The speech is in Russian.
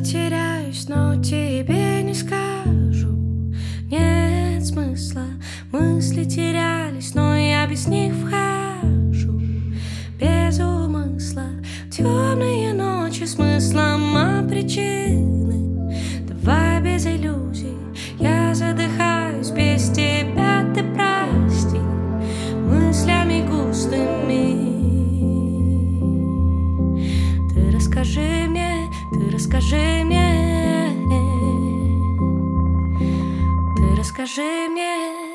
теряюсь, но тебе не скажу. Нет смысла, мысли терялись, но я без них вхожу. Без умысла, темные ночи смыслом, а причины давай без иллюзий. Я задыхаюсь без тебя, ты прости, мыслями густыми. Ты расскажи мне, ты расскажи мне, ты расскажи мне.